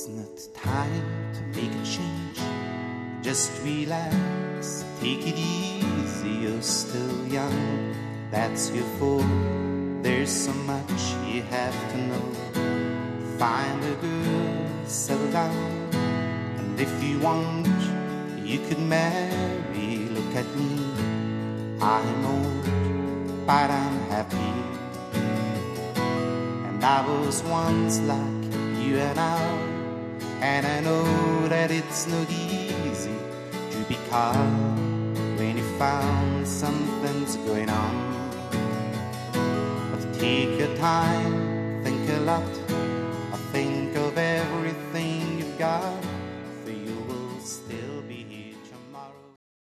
not time to make a change. Just relax, take it easy. You're still young, that's your fault. There's so much you have to know. Find a girl, settle down, and if you want, you could marry. Look at me, I'm old, but I'm happy. And I was once like you and now, and I know that it's not easy to be calm when you found something's going on. But take your time, think a lot,